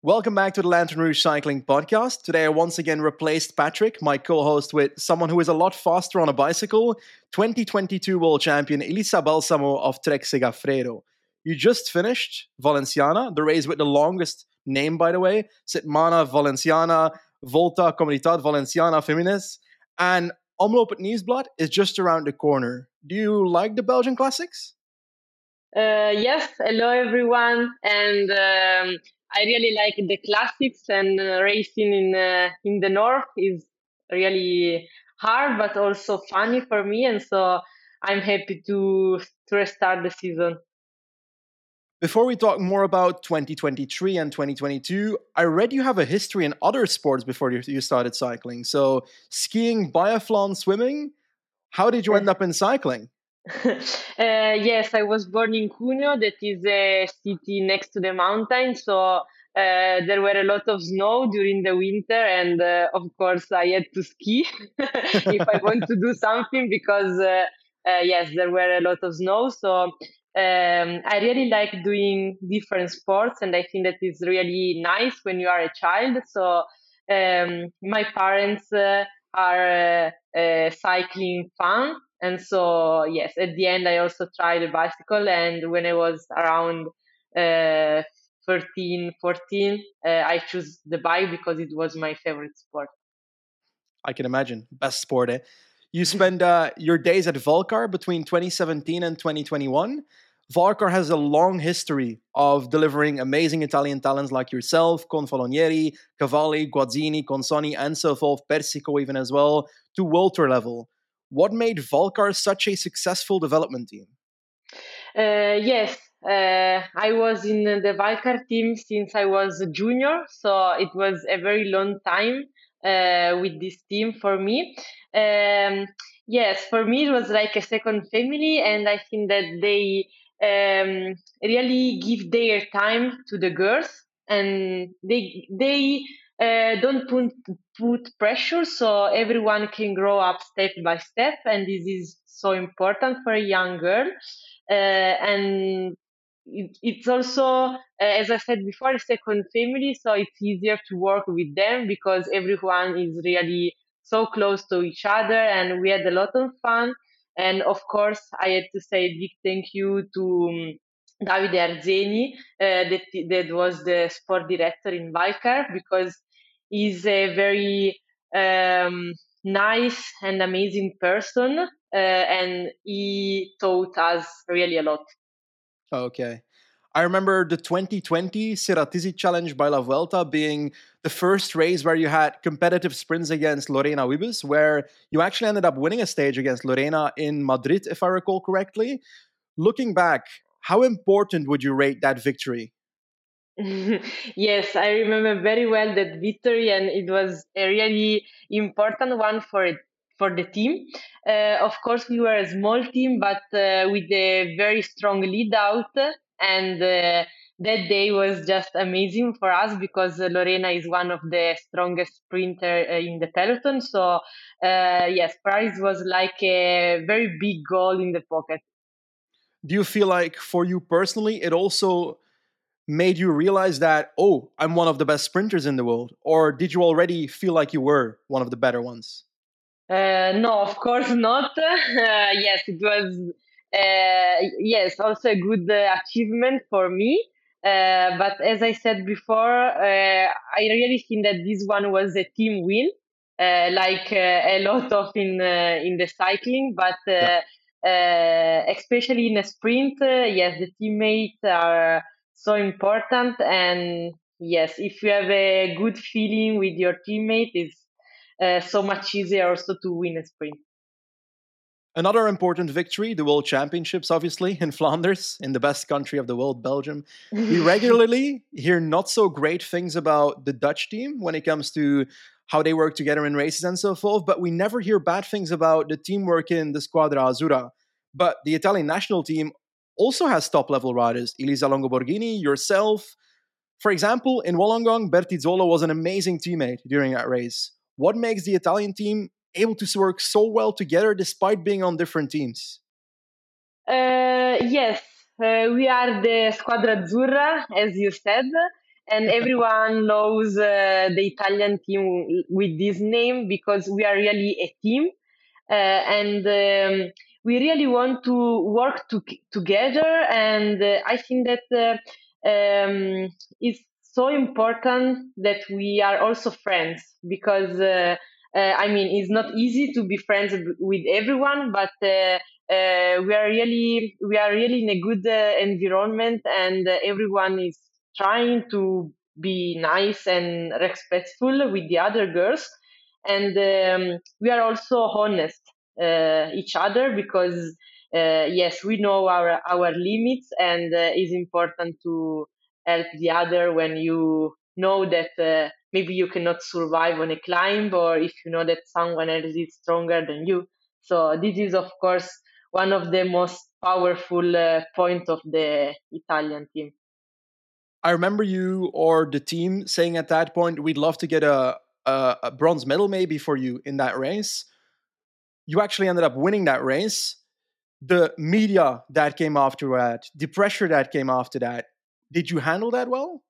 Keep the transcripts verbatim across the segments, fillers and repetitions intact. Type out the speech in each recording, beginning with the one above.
Welcome back to the Lantern Rouge Cycling Podcast. Today I once again replaced Patrick, my co-host, with someone who is a lot faster on a bicycle, twenty twenty-two world champion Elisa Balsamo of Trek Segafredo. You just finished Valenciana, the race with the longest name, by the way, Setmana Valenciana, Volta Comunidad Valenciana Femines, and Omloop het Nieuwsblad is just around the corner. Do you like the Belgian classics? Uh, yes, hello everyone, and um, I really like the classics and uh, racing in uh, in the north is really hard, but also funny for me, and so I'm happy to to restart the season. Before we talk more about twenty twenty-three and twenty twenty-two, I read you have a history in other sports before you, you started cycling. So, skiing, biathlon, swimming. How did you end up in cycling? uh, yes, I was born in Cuneo, that is a city next to the mountain. So uh, there were a lot of snow during the winter, and uh, of course, I had to ski if I want to do something because, uh, uh, yes, there were a lot of snow. So um, I really like doing different sports, and I think that is really nice when you are a child. So um, my parents uh, are uh, uh, cycling fan. And so, yes, at the end, I also tried a bicycle. And when I was around uh, thirteen, fourteen, uh, I chose the bike because it was my favorite sport. I can imagine. Best sport, eh? You spend uh, your days at Volcar between twenty seventeen and twenty twenty-one. Volcar has a long history of delivering amazing Italian talents like yourself, Confalonieri, Cavalli, Guazzini, Consoni, and so forth, Persico even as well, to World Tour level. What made Volcar such a successful development team? Uh, yes, uh, I was in the Valcar team since I was a junior, so it was a very long time uh, with this team for me. Um, yes, for me it was like a second family, and I think that they um, really give their time to the girls, and they they uh, don't put put pressure, so everyone can grow up step by step, and this is so important for a young girl. Uh, and it, it's also, uh, as I said before, a second family, so it's easier to work with them because everyone is really so close to each other, and we had a lot of fun. And of course, I had to say a big thank you to um, Davide Arzeni, uh, that that was the sport director in Valcar, because he's a very um, nice and amazing person, uh, and he taught us really a lot. Okay. I remember the twenty twenty Ceratizzi Challenge by La Vuelta being the first race where you had competitive sprints against Lorena Wiebes, where you actually ended up winning a stage against Lorena in Madrid, if I recall correctly. Looking back, how important would you rate that victory? Yes, I remember very well that victory, and it was a really important one for it, for the team. Uh, of course, we were a small team, but uh, with a very strong lead out, and uh, that day was just amazing for us because uh, Lorena is one of the strongest sprinter uh, in the peloton. So, uh, yes, prize was like a very big goal in the pocket. Do you feel like for you personally, it also made you realize that, oh, I'm one of the best sprinters in the world? Or did you already feel like you were one of the better ones? Uh, no, of course not. Uh, yes, it was, uh, yes, also a good uh, achievement for me. Uh, but as I said before, uh, I really think that this one was a team win, uh, like uh, a lot of in uh, in the cycling. But Yeah. uh, uh, especially in a sprint, uh, yes, the teammates are so important. And yes, if you have a good feeling with your teammate, it's uh, so much easier also to win a sprint. Another important victory, the World Championships, obviously, in Flanders, in the best country of the world, Belgium. We regularly hear not so great things about the Dutch team when it comes to how they work together in races and so forth, but we never hear bad things about the teamwork in the Squadra Azzurra. But the Italian national team also has top level riders. Elisa Longoborghini, yourself. For example, in Wollongong, Bertizzolo was an amazing teammate during that race. What makes the Italian team able to work so well together despite being on different teams? Uh, yes, uh, we are the Squadra Azzurra, as you said, and everyone knows uh, the Italian team with this name because we are really a team, uh, and um, we really want to work to, together. And uh, I think that uh, um, it's so important that we are also friends because uh, uh, I mean it's not easy to be friends with everyone, but uh, uh, we are really we are really in a good uh, environment, and uh, everyone is trying to be nice and respectful with the other girls, and um, we are also honest uh, each other because uh, yes, we know our our limits, and uh, it's important to help the other when you know that uh, maybe you cannot survive on a climb, or if you know that someone else is stronger than you. So this is of course one of the most powerful uh, points of the Italian team. I remember you or the team saying at that point, we'd love to get a, a, a bronze medal maybe for you in that race. You actually ended up winning that race. The media that came after that, the pressure that came after that, did you handle that well?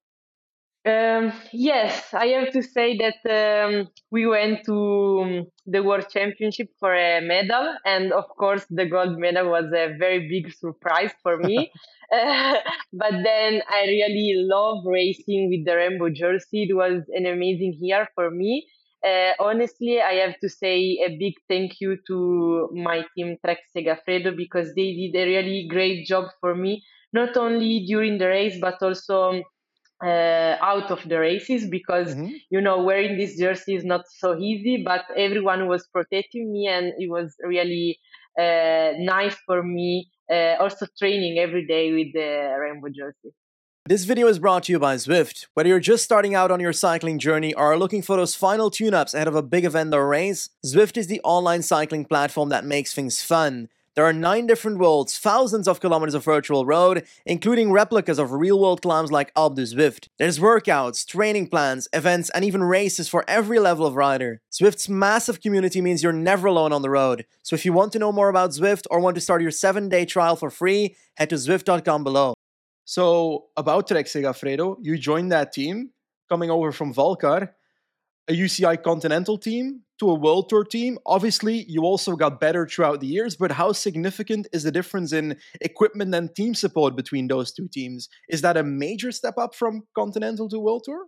Um, yes, I have to say that um, we went to um, the World Championship for a medal, and of course, the gold medal was a very big surprise for me. Uh, but then I really love racing with the rainbow jersey. It was an amazing year for me. Uh, honestly, I have to say a big thank you to my team Trek Segafredo because they did a really great job for me, not only during the race but also uh, out of the races because Mm-hmm. you know wearing this jersey is not so easy, but everyone was protecting me and it was really uh, nice for me, uh, also training every day with the rainbow jersey. This video is brought to you by Zwift. Whether you're just starting out on your cycling journey or are looking for those final tune-ups ahead of a big event or race, Zwift is the online cycling platform that makes things fun. There are nine different worlds, thousands of kilometers of virtual road, including replicas of real-world climbs like Alpe du Zwift. There's workouts, training plans, events, and even races for every level of rider. Zwift's massive community means you're never alone on the road. So if you want to know more about Zwift or want to start your seven-day trial for free, head to zwift dot com below. So, about Trek Segafredo, you joined that team coming over from Valcar, a U C I Continental team to a World Tour team. Obviously, you also got better throughout the years, but how significant is the difference in equipment and team support between those two teams? Is that a major step up from Continental to World Tour?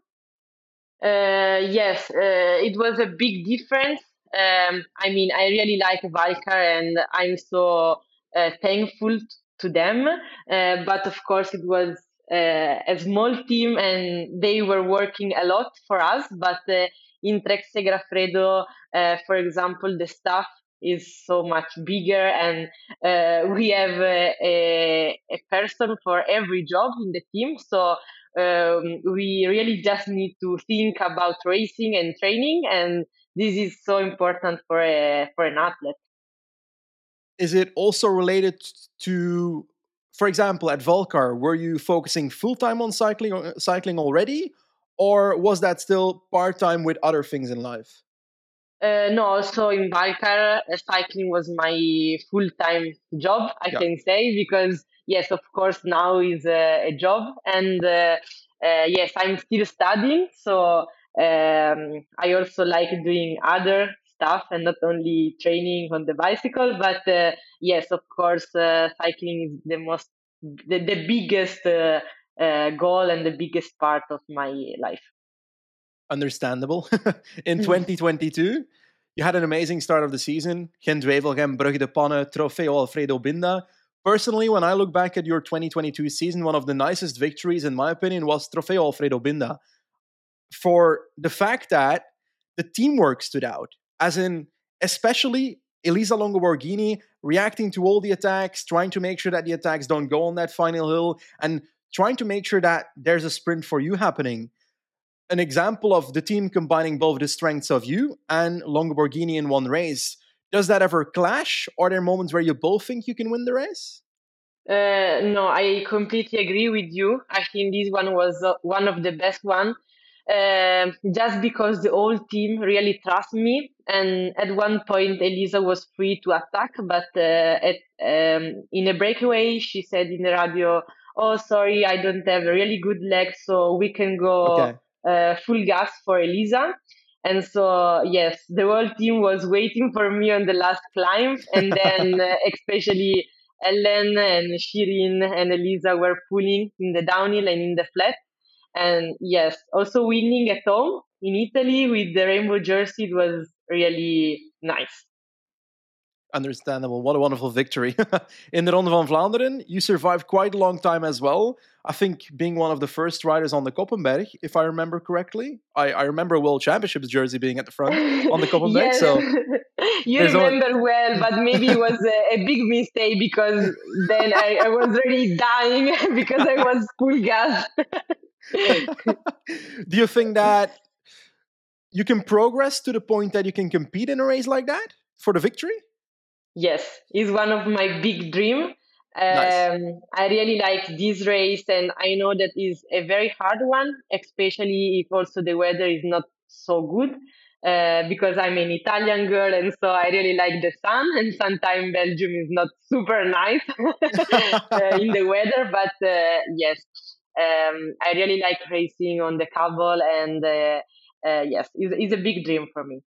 Uh, yes, uh, it was a big difference. Um, I mean, I really like Valkar and I'm so uh, thankful to them. Uh, but of course, it was uh, a small team and they were working a lot for us. But uh, in Trek Segafredo, uh, for example, the staff is so much bigger and uh, we have a, a, a person for every job in the team. So um, we really just need to think about racing and training, and this is so important for a for an athlete. Is it also related to, for example, at Valcar, were you focusing full time on cycling, uh, cycling already, or was that still part time with other things in life? Uh, no, also in Balkar, uh, cycling was my full-time job, I Yeah. can say, because yes, of course, now is a, a job, and uh, uh, yes, I'm still studying, so um, I also like doing other stuff and not only training on the bicycle. But uh, yes, of course, uh, cycling is the most, the, the biggest uh, uh, goal and the biggest part of my life. Understandable. In twenty twenty-two, you had an amazing start of the season. Gent-Wevelgem, Brugge de Panne, Trofeo Alfredo Binda. Personally, when I look back at your twenty twenty-two season, one of the nicest victories, in my opinion, was Trofeo Alfredo Binda. For the fact that the teamwork stood out, as in, especially Elisa Longo Borghini reacting to all the attacks, trying to make sure that the attacks don't go on that final hill, and trying to make sure that there's a sprint for you happening. An example of the team combining both the strengths of you and Longo Borghini in one race. Does that ever clash? Are there moments where you both think you can win the race? Uh, no, I completely agree with you. I think this one was uh, one of the best one, um, just because the whole team really trust me. And at one point, Elisa was free to attack, but uh, at, um, in a breakaway, she said in the radio, oh, sorry, I don't have a really good leg, so we can go Okay. uh, full gas for Elisa. And so, yes, the whole team was waiting for me on the last climb. And then, uh, especially Ellen and Shirin and Elisa were pulling in the downhill and in the flat. And yes, also winning at home in Italy with the rainbow jersey, it was really nice. Understandable. What a wonderful victory. In the Ronde van Vlaanderen, you survived quite a long time as well. I think being one of the first riders on the Koppenberg, if I remember correctly. I, I remember a World Championships jersey being at the front on the Koppenberg. Yes, So you there's only. remember well, but maybe it was a, a big mistake because then I, I was really dying because I was full gas. Do you think that you can progress to the point that you can compete in a race like that for the victory? Yes, it's one of my big dream. Nice. Um, I really like this race, and I know that is a very hard one, especially if also the weather is not so good. Uh, because I'm an Italian girl, and so I really like the sun. And sometimes Belgium is not super nice uh, in the weather, but uh, yes, um, I really like racing on the cobble, and uh, uh, yes, it's, it's a big dream for me.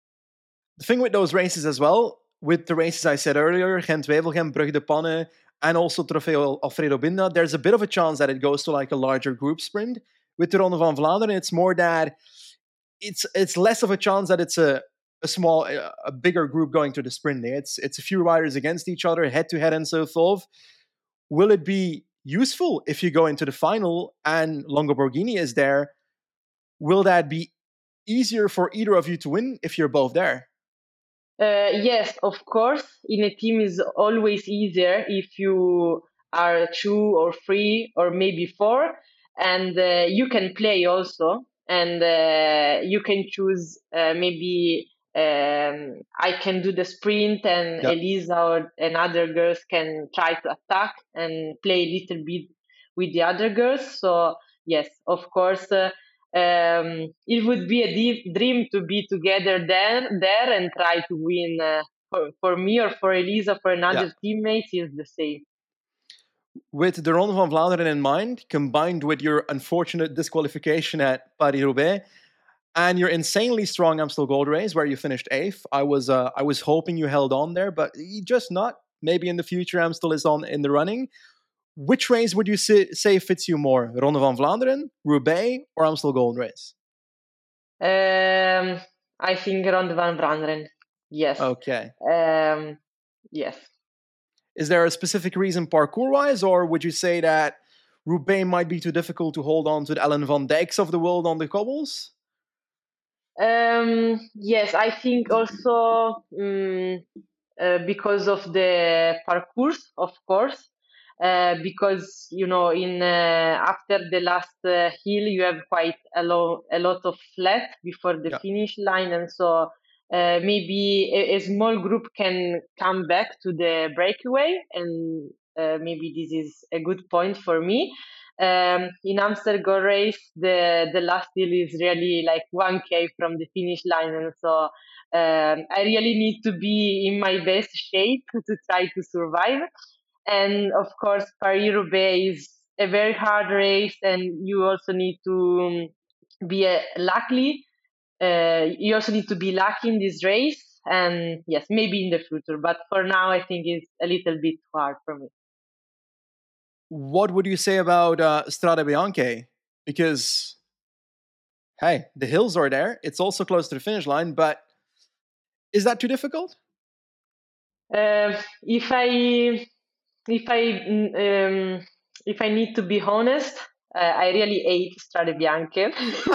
The thing with those races as well, with the races I said earlier, Gent-Wevelgem, Brugge de Panne, and also Trofeo Alfredo Binda, there's a bit of a chance that it goes to like a larger group sprint. With the Ronde van Vlaanderen, it's more that it's it's less of a chance that it's a a small, a bigger group going to the sprint. It's it's a few riders against each other, head to head, and so forth. Will it be useful if you go into the final and Longo Borghini is there? Will that be easier for either of you to win if you're both there? Uh, yes, of course. In a team is always easier if you are two or three or maybe four, and uh, you can play also, and uh, you can choose uh, maybe um, I can do the sprint, and Yeah. Elisa or and other girls can try to attack and play a little bit with the other girls. So yes, of course. Uh, um, it would be a deep dream to be together there, there and try to win. Uh, for, for me or for Elisa, for Yeah. another teammates, is the same. With the Ronde van Vlaanderen in mind, combined with your unfortunate disqualification at Paris-Roubaix and your insanely strong Amstel Gold Race, where you finished eighth, I was uh, I was hoping you held on there, but you just not. Maybe in the future, Amstel is on in the running. Which race would you say, say fits you more, Ronde van Vlaanderen, Roubaix, or Amstel Gold Race? Um, I think Ronde van Vlaanderen. Yes. Okay. Um, yes. Is there a specific reason parkour-wise, or would you say that Roubaix might be too difficult to hold on to the Ellen van Dijks of the world on the cobbles? Um, yes, I think also um, uh, because of the parcours, of course, uh, because you know, in uh, after the last uh, hill, you have quite a, lo- a lot of flat before the Yeah. finish line, and so uh, maybe a, a small group can come back to the breakaway, and uh, maybe this is a good point for me. Um, in Amsterdam race, the the last hill is really like one k from the finish line, and so um, I really need to be in my best shape to try to survive. And of course, Paris Roubaix is a very hard race, and you also need to um, be uh, lucky. Uh, you also need to be lucky in this race, and yes, maybe in the future. But for now, I think it's a little bit hard for me. What would you say about uh, Strade Bianche? Because, hey, the hills are there. It's also close to the finish line, but is that too difficult? Uh, if I if I mm, um, if I need to be honest, uh, I really hate Strade Bianche.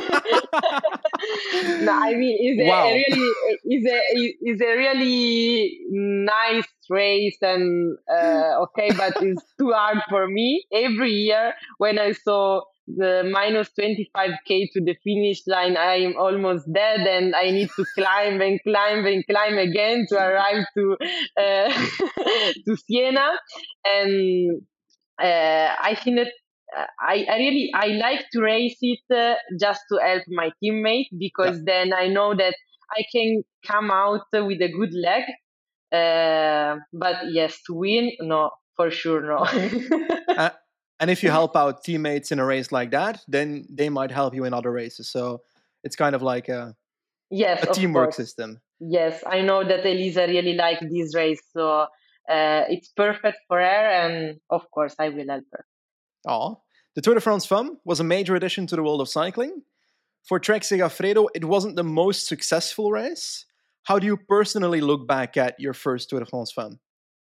No, I mean it's a, a Wow. really is a is a really nice race and uh, okay, but it's too hard for me. Every year when I saw the minus twenty-five k to the finish line, I'm almost dead, and I need to climb and climb and climb again to arrive to uh, to Siena. And uh, I think that uh, I, I really I like to race it uh, just to help my teammate, Yeah. because then I know that I can come out with a good leg. Uh, but yes, to win, no, for sure, no. Uh, And if you help out teammates in a race like that, then they might help you in other races. So it's kind of like a, Yes, a of teamwork course. system. Yes, I know that Elisa really liked this race, so uh, it's perfect for her, and of course, I will help her. Aw. The Tour de France Femme was a major addition to the world of cycling. For Trek Segafredo, it wasn't the most successful race. How do you personally look back at your first Tour de France Femme?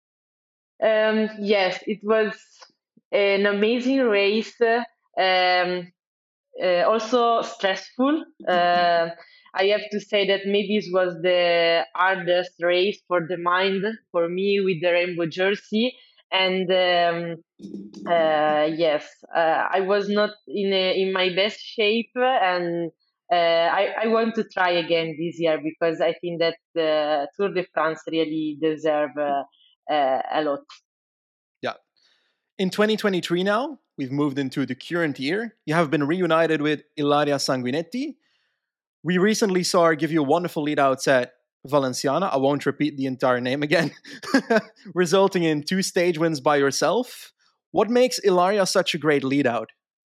Um, yes, it was an amazing race. Um, uh, also stressful. Uh, I have to say that maybe it was the hardest race for the mind for me with the rainbow jersey. And um, uh, yes, uh, I was not in a, in my best shape, and uh, I, I want to try again this year because I think that the Tour de France really deserve uh, uh, a lot. Yeah. In twenty twenty-three now, we've moved into the current year. You have been reunited with Ilaria Sanguinetti. We recently saw her give you wonderful leadouts at Valenciana. I won't repeat the entire name again, resulting in two stage wins by yourself. What makes Ilaria such a great leadout?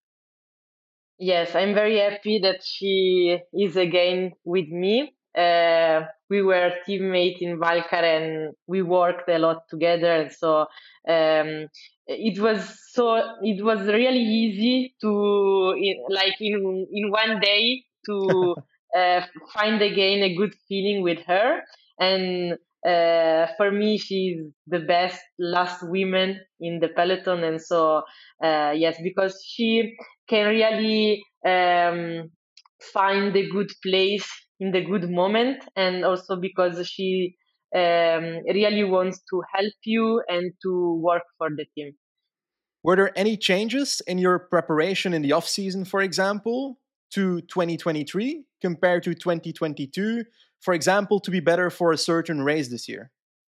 Yes, I'm very happy that she is again with me. Uh, we were teammates in Valcar and we worked a lot together, and so um, it was so it was really easy to in, like in in one day to uh, find again a good feeling with her. And uh, for me, she's the best last woman in the peloton, and so uh, yes, because she can really um, find the good place in the good moment, and also because she um, really wants to help you and to work for the team. Were there any changes in your preparation in the off season, for example, to twenty twenty-three compared to twenty twenty-two, for example, to be better for a certain race this year?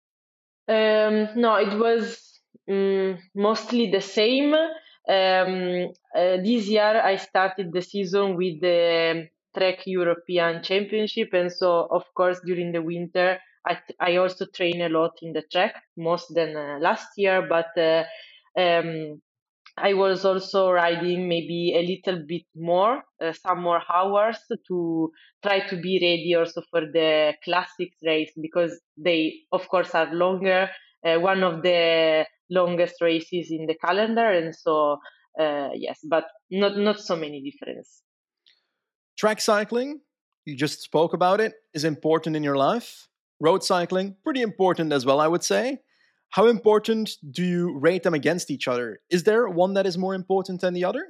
Um, no, it was um, mostly the same. Um, uh, this year, I started the season with the Trek European Championship, and so of course during the winter, I I also train a lot in the track, most than uh, last year. But uh, um, I was also riding maybe a little bit more, uh, some more hours to try to be ready also for the classics race because they, of course, are longer. Uh, one of the longest races in the calendar, and so uh, yes, but not not so many difference. Track cycling, you just spoke about it, is important in your life. Road cycling, pretty important as well, I would say. How important do you rate them against each other? Is there one that is more important than the other?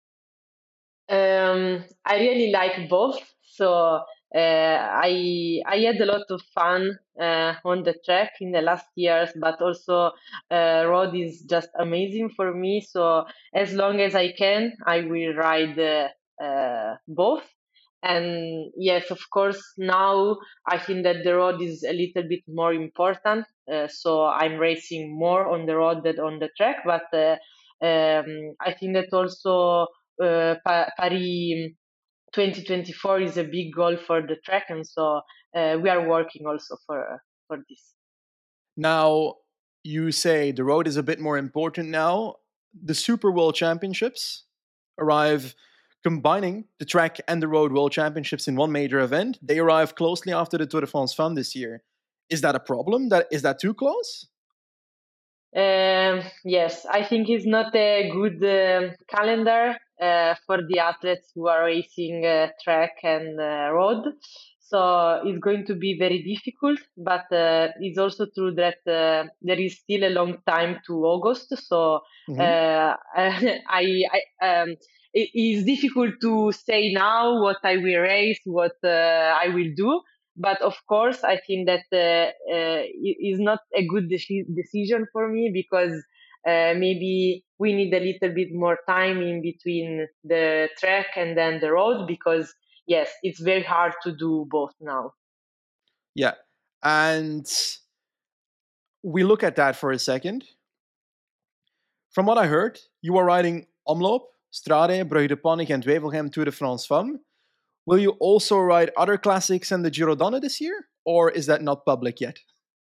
Um, I really like both. So uh, I I had a lot of fun uh, on the track in the last years, but also uh, road is just amazing for me. So as long as I can, I will ride uh, uh, both. And yes, of course, now I think that the road is a little bit more important. Uh, so I'm racing more on the road than on the track, but uh, um, I think that also uh, pa- Paris twenty twenty-four is a big goal for the track, and so uh, we are working also for for this. Now, you say the road is a bit more important now. The Super World Championships arrive combining the track and the road world championships in one major event. They arrive closely after the Tour de France Femme this year. Is that a problem? That is that too close? Um, yes, I think it's not a good um calendar uh, for the athletes who are racing uh, track and uh, road. So it's going to be very difficult, but uh, it's also true that uh, there is still a long time to August. So Mm-hmm. uh, I, I um, it is difficult to say now what I will race, what uh, I will do. But of course, I think that uh, uh, it is not a good deci- decision for me because uh, maybe we need a little bit more time in between the track and then the road because yes, it's very hard to do both now. Yeah. And we look at that for a second. From what I heard, you are riding Omloop, Strade, Brugge de Pannig, and Wevelgem Tour de France Femme. Will you also ride other classics and the Giro Donne this year? Or is that not public yet?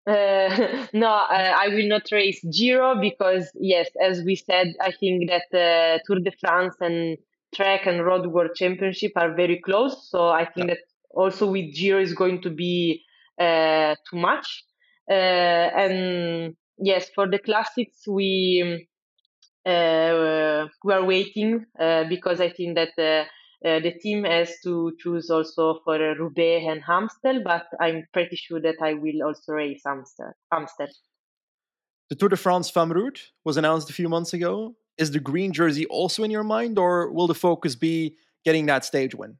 Uh, no, uh, I will not race Giro because, yes, as we said, I think that uh, Tour de France and track and road world championship are very close. So I Yeah. think that also with Giro is going to be uh, too much. Uh, and yes, for the classics, we uh, we are waiting uh, because I think that uh, uh, the team has to choose also for uh, Roubaix and Amstel, but I'm pretty sure that I will also race Amstel. Amstel. The Tour de France Femme Route was announced a few months ago. Is the green jersey also in your mind, or will the focus be getting that stage win?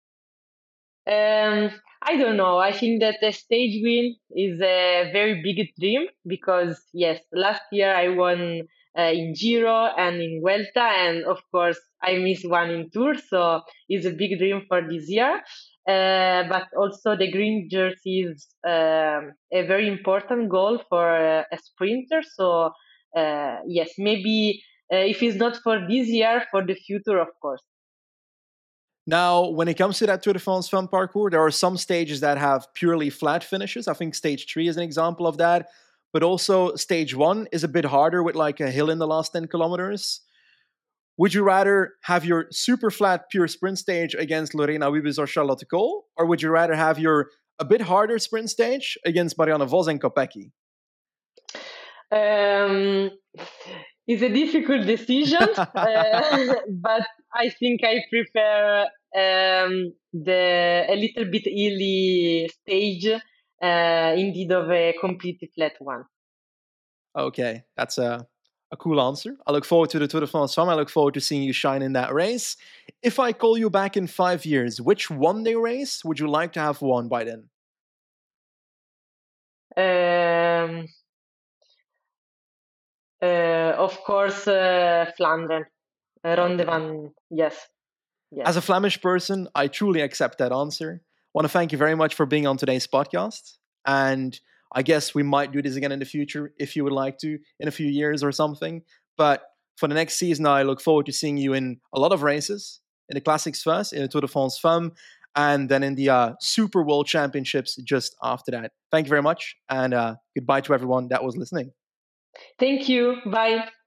Um, I don't know. I think that the stage win is a very big dream because yes, last year I won uh, in Giro and in Vuelta, and of course I missed one in Tour, so it's a big dream for this year. Uh, but also the green jersey is um, a very important goal for uh, a sprinter. So uh, yes, maybe uh, if it's not for this year, for the future, of course. Now, when it comes to that Tour de France Femme parcours, there are some stages that have purely flat finishes. I think stage three is an example of that. But also, stage one is a bit harder with like a hill in the last ten kilometers. Would you rather have your super flat pure sprint stage against Lorena Wiebes or Charlotte Kool? Or would you rather have your a bit harder sprint stage against Marianne Vos and Kopecky? Um, it's a difficult decision, uh, but I think I prefer um, the a little bit hilly stage uh, instead of a completely flat one. Okay, that's a, a cool answer. I look forward to the Tour de France Femme. I look forward to seeing you shine in that race. If I call you back in five years, which one day race would you like to have won by then? Um, uh, of course, uh, Flandern, uh, Ronde Okay. van, yes, As yes. a Flemish person, I truly accept that answer. I want to thank you very much for being on today's podcast. And I guess we might do this again in the future if you would like to, in a few years or something. But for the next season, I look forward to seeing you in a lot of races, in the Classics first, in the Tour de France Femme, and then in the uh, Super World Championships just after that. Thank you very much, and uh, goodbye to everyone that was listening. Thank you. Bye.